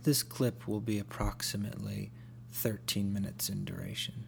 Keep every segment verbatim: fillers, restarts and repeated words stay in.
This clip will be approximately thirteen minutes in duration.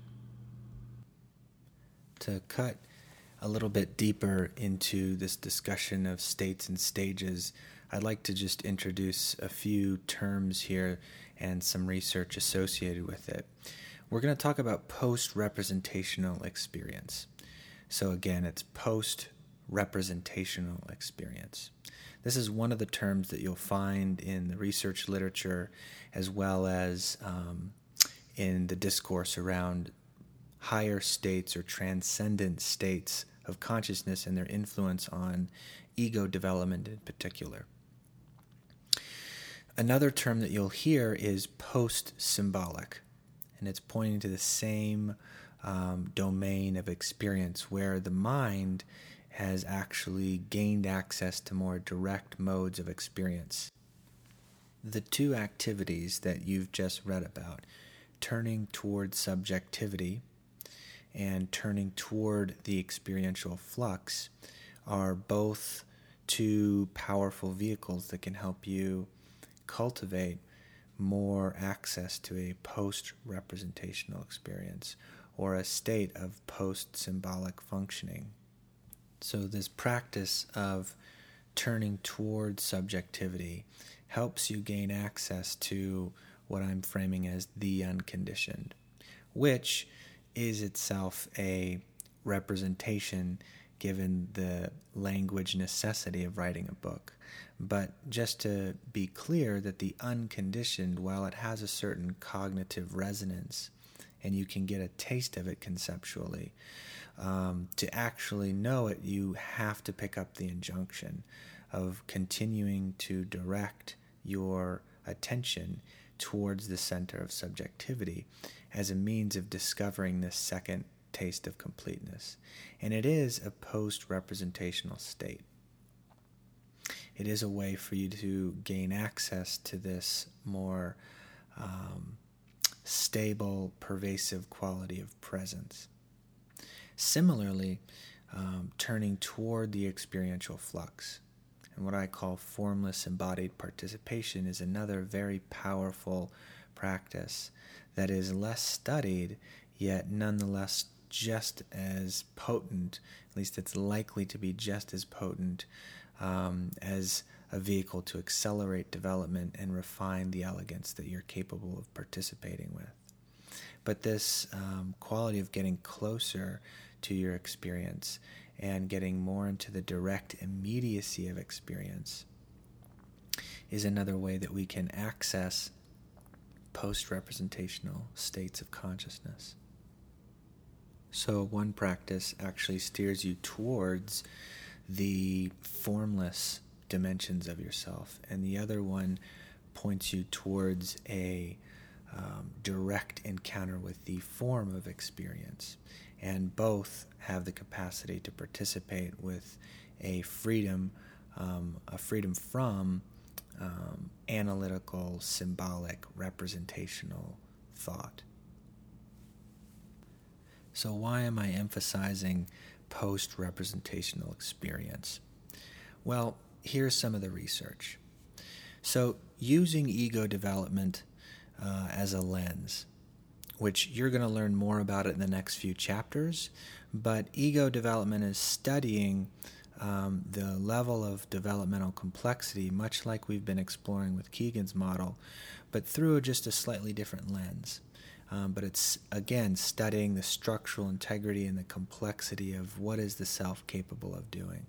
To cut a little bit deeper into this discussion of states and stages, I'd like to just introduce a few terms here and some research associated with it. We're going to talk about post-representational experience. So again, it's post-representational experience. This is one of the terms that you'll find in the research literature as well as um, in the discourse around higher states or transcendent states of consciousness and their influence on ego development in particular. Another term that you'll hear is post-symbolic, and it's pointing to the same um, domain of experience where the mind has actually gained access to more direct modes of experience. The two activities that you've just read about, turning toward subjectivity and turning toward the experiential flux, are both two powerful vehicles that can help you cultivate more access to a post-representational experience or a state of post-symbolic functioning. So this practice of turning toward subjectivity helps you gain access to what I'm framing as the unconditioned, which is itself a representation given the language necessity of writing a book. But just to be clear that the unconditioned, while it has a certain cognitive resonance, and you can get a taste of it conceptually, um, to actually know it, you have to pick up the injunction of continuing to direct your attention towards the center of subjectivity as a means of discovering this second taste of completeness. And it is a post-representational state. It is a way for you to gain access to this more um, stable, pervasive quality of presence. Similarly, um, turning toward the experiential flux, and what I call formless embodied participation, is another very powerful practice that is less studied, yet nonetheless just as potent, at least it's likely to be just as potent um, as a vehicle to accelerate development and refine the elegance that you're capable of participating with. But this um, quality of getting closer to your experience and getting more into the direct immediacy of experience is another way that we can access post-representational states of consciousness. So one practice actually steers you towards the formless dimensions of yourself, and the other one points you towards a um, direct encounter with the form of experience. And both have the capacity to participate with a freedom, um, a freedom from um, analytical, symbolic, representational thought. So why am I emphasizing post-representational experience? Well, here's some of the research. So using ego development uh, as a lens, which you're going to learn more about it in the next few chapters, but ego development is studying um, the level of developmental complexity, much like we've been exploring with Kegan's model, but through just a slightly different lens. Um, but it's, again, studying the structural integrity and the complexity of what is the self capable of doing.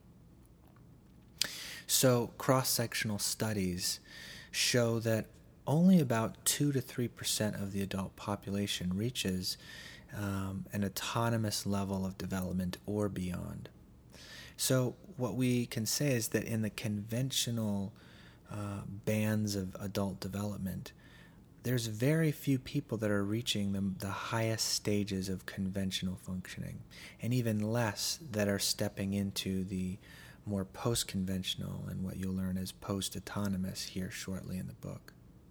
So cross-sectional studies show that only about two to three percent of the adult population reaches um, an autonomous level of development or beyond. So what we can say is that in the conventional uh, bands of adult development, there's very few people that are reaching the, the highest stages of conventional functioning, and even less that are stepping into the more post-conventional and what you'll learn as post-autonomous here shortly in the book.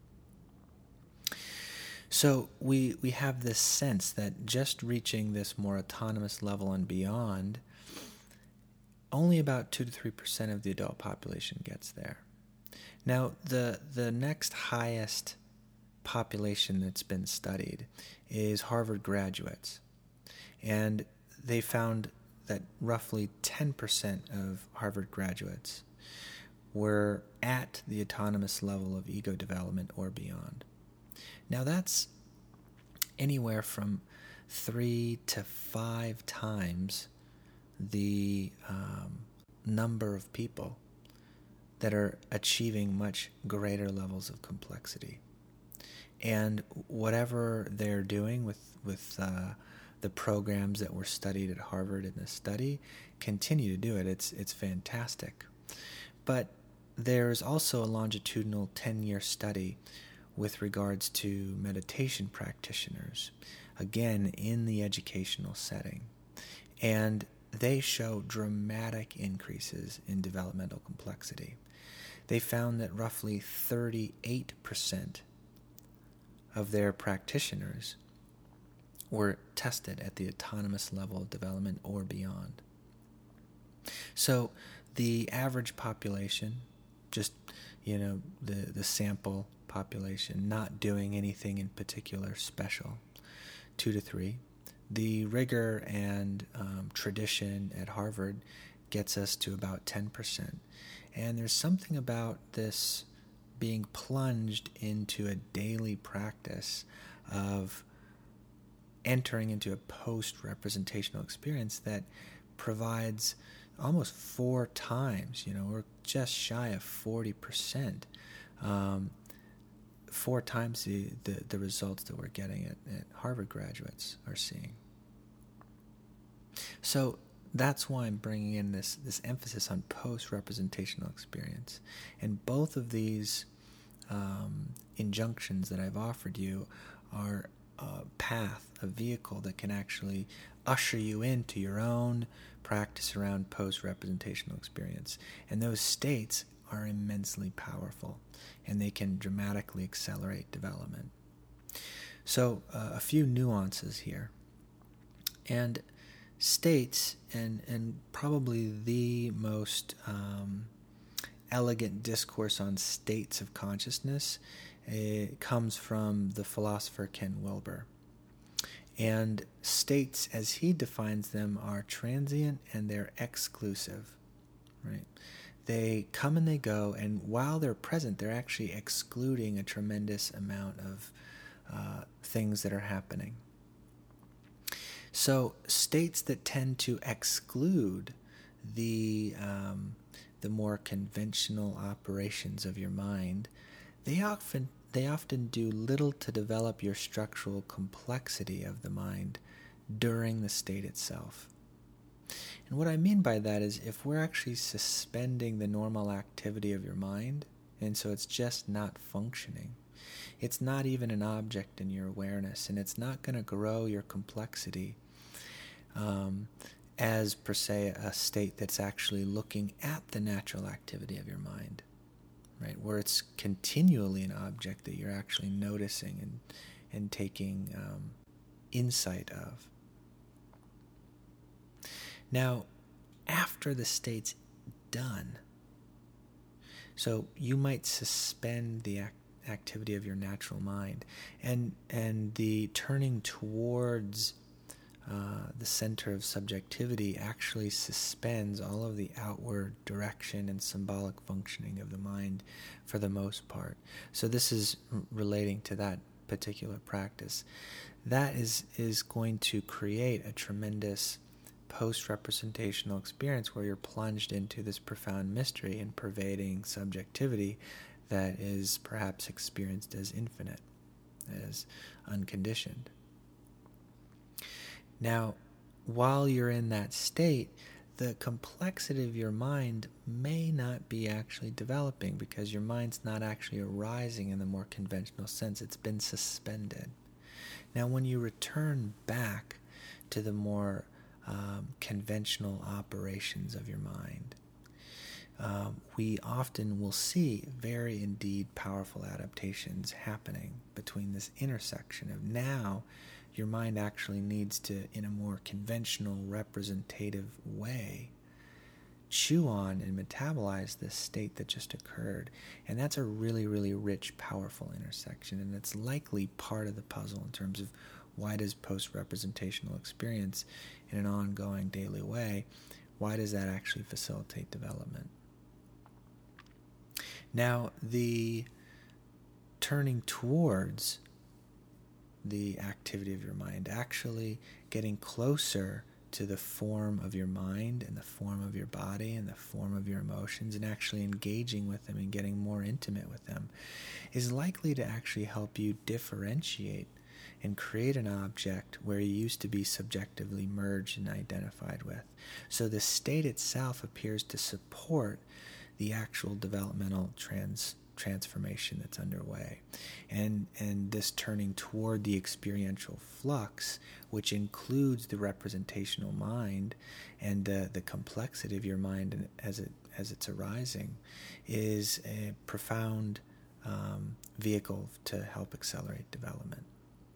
So we we have this sense that just reaching this more autonomous level and beyond, only about two to three percent of the adult population gets there. Now, the the next highest population that's been studied is Harvard graduates. And they found that roughly ten percent of Harvard graduates were at the autonomous level of ego development or beyond. Now that's anywhere from three to five times the um, number of people that are achieving much greater levels of complexity. And whatever they're doing with, with uh, the programs that were studied at Harvard in this study, continue to do it. It's, it's fantastic. But there's also a longitudinal ten-year study with regards to meditation practitioners, again, in the educational setting. And they show dramatic increases in developmental complexity. They found that roughly thirty-eight percent of their practitioners were tested at the autonomous level of development or beyond. So the average population, just, you know, the, the sample population, not doing anything in particular special, two to three. The rigor and um, tradition at Harvard gets us to about ten percent. And there's something about this being plunged into a daily practice of entering into a post-representational experience that provides almost four times, you know, we're just shy of forty percent, um, four times the, the, the results that we're getting at, at Harvard graduates are seeing. So that's why I'm bringing in this, this emphasis on post-representational experience. And both of these um, injunctions that I've offered you are a path, a vehicle that can actually usher you into your own practice around post-representational experience. And those states are immensely powerful, and they can dramatically accelerate development. So uh, a few nuances here. And states, and, and probably the most um, elegant discourse on states of consciousness, it comes from the philosopher Ken Wilber. And states, as he defines them, are transient and they're exclusive, right? They come and they go, and while they're present, they're actually excluding a tremendous amount of uh, things that are happening. So states that tend to exclude the um, the more conventional operations of your mind, they often they often do little to develop your structural complexity of the mind during the state itself. And what I mean by that is if we're actually suspending the normal activity of your mind, and so it's just not functioning, it's not even an object in your awareness, and it's not going to grow your complexity um, as, per se, a state that's actually looking at the natural activity of your mind, right? Where it's continually an object that you're actually noticing and, and taking um, insight of. Now, after the state's done, so you might suspend the act activity of your natural mind, and and the turning towards uh, the center of subjectivity actually suspends all of the outward direction and symbolic functioning of the mind for the most part. So this is r- relating to that particular practice. That is is going to create a tremendous post-representational experience where you're plunged into this profound mystery and pervading subjectivity that is perhaps experienced as infinite, as unconditioned. Now, while you're in that state, the complexity of your mind may not be actually developing because your mind's not actually arising in the more conventional sense. It's been suspended. Now, when you return back to the more um, conventional operations of your mind, Um, we often will see very indeed powerful adaptations happening between this intersection of now your mind actually needs to, in a more conventional representative way, chew on and metabolize this state that just occurred. And that's a really, really rich, powerful intersection. And it's likely part of the puzzle in terms of why does post-representational experience in an ongoing daily way, why does that actually facilitate development? Now, the turning towards the activity of your mind, actually getting closer to the form of your mind and the form of your body and the form of your emotions, and actually engaging with them and getting more intimate with them, is likely to actually help you differentiate and create an object where you used to be subjectively merged and identified with. So the state itself appears to support the actual developmental trans transformation that's underway. And and this turning toward the experiential flux, which includes the representational mind and uh, the complexity of your mind and as it as it's arising, is a profound um, vehicle to help accelerate development.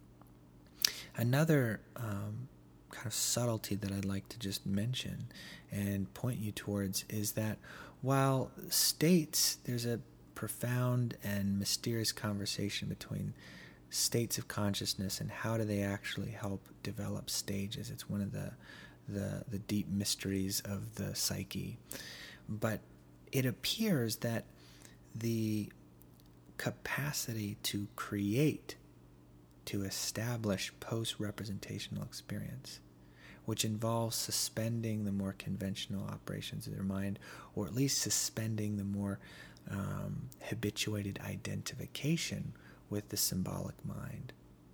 Another um, kind of subtlety that I'd like to just mention and point you towards is that while states, there's a profound and mysterious conversation between states of consciousness and how do they actually help develop stages. It's one of the the, the deep mysteries of the psyche. But it appears that the capacity to create, to establish post-representational experience, which involves suspending the more conventional operations of their mind, or at least suspending the more um, habituated identification with the symbolic mind.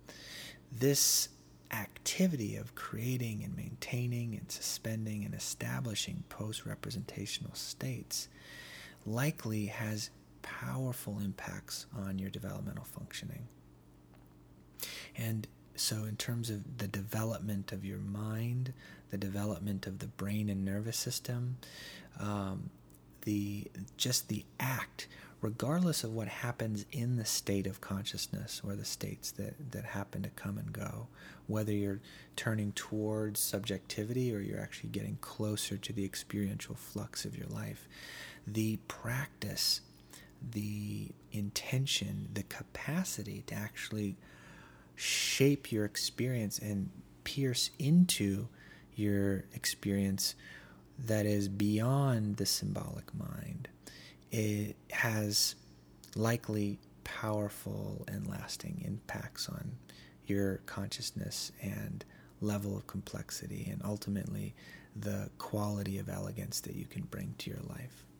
This activity of creating and maintaining and suspending and establishing post-representational states likely has powerful impacts on your developmental functioning. And so in terms of the development of your mind, the development of the brain and nervous system, um, the just the act, regardless of what happens in the state of consciousness or the states that, that happen to come and go, whether you're turning towards subjectivity or you're actually getting closer to the experiential flux of your life, the practice, the intention, the capacity to actually shape your experience and pierce into your experience that is beyond the symbolic mind, it has likely powerful and lasting impacts on your consciousness and level of complexity, and ultimately the quality of elegance that you can bring to your life.